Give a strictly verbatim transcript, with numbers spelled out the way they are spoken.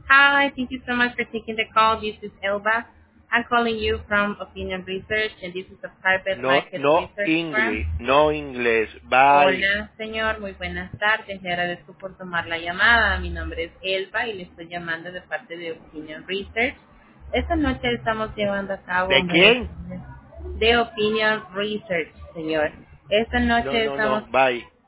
Hi, thank you so much for taking the call. This is Elba. I'm calling you from Opinion Research, and this is a private No, market no research firm. inglés, no inglés. Bye. Hola, señor. Muy buenas tardes. Le agradezco por tomar la llamada. Mi nombre es Elba y le estoy llamando de parte de Opinion Research. Esta noche estamos llevando a cabo ¿De un quién? beneficio de Opinion Research, señor. Esta No, noche no, estamos no. Bye.